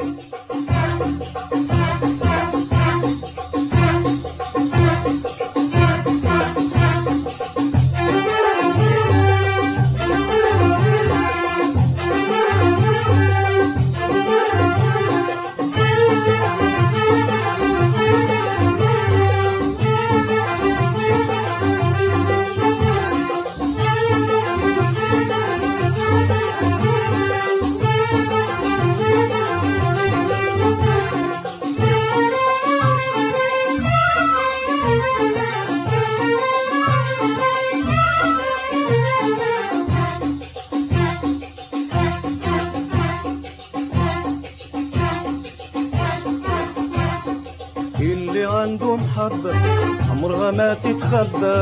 اللي عنده محبة عمرها ما تتخبى،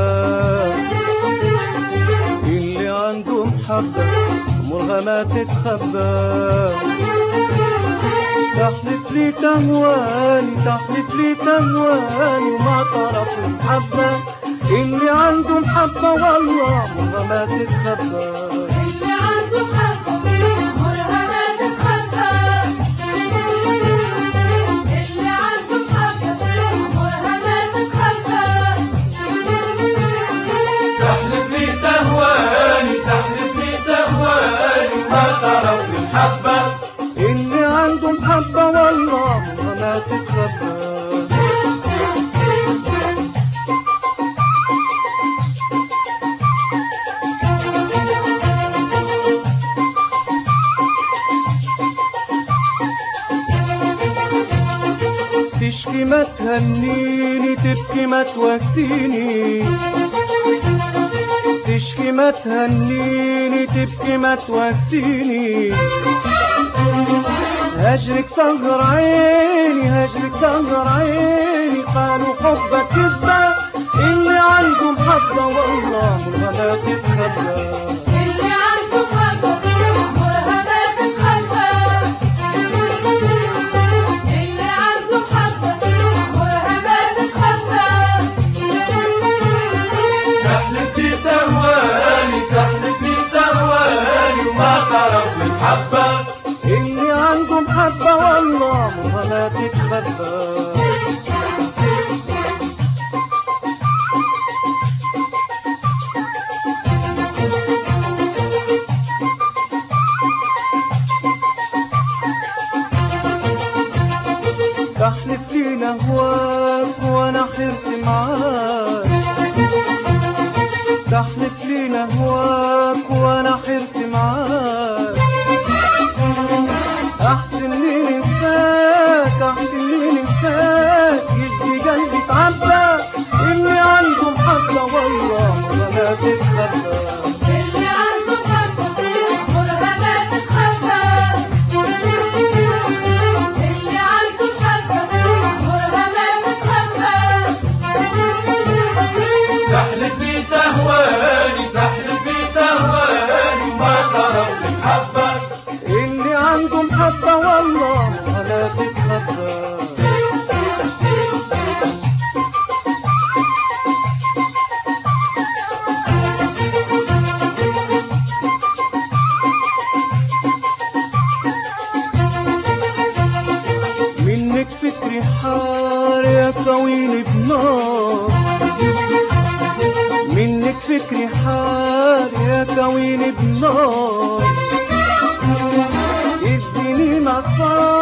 اللي عنده محبة عمرها ما تتخبى. تحلف لي تهواني، تحلف لي تهواني وما طرف المحبة. اللي عنده محبة والله عمرها ما تتخبى، اللي عنده محبة عمرها ما تتخبى، اللي عنده محبة عمرها ما تتخبى. تحلف لي تهواني، تحلف لي تهواني وما طرف المحبة. اللي عنده محبة والله عمرها ما تتخبى. تشكي ما تهنيني، تبكي ما تواسيني، تشكي ما تهنيني، تبكي ما تواسيني. هجرك صغر عيني، هجرك صغر عيني، قالوا حبك كذبة. اللي عنده محبة والله عمرها ما تتخبى، اللي عنده محبة عمرها ما تتخبى، اللي عنده محبة عمرها ما تتخبى. تحلف لي تهواني، تحلف لي تهواني وما طرف المحبة. اللي عنده محبة والله عمرها ما تتخبى. تحلف لي نهواك وانا حرت معاك، تحلف لي نهواك وانا حرت معاك. احسن لي ننساك، احسن لي ننساك، يزي قلبي اتعبى. اللي عنده محبة والله عمرها ما تتخبى، اللي عنده محبة عمرها ما تتخبى، اللي عنده محبة عمرها ما تتخبى. تحلف لي تهواني، تحلف لي تهواني وما طرف المحبة. اللي عنده محبة والله عمرها ما تتخبى. منك فكري حار يا كويني بنار، منك فكري حار يا كويني بنار. السنين عصار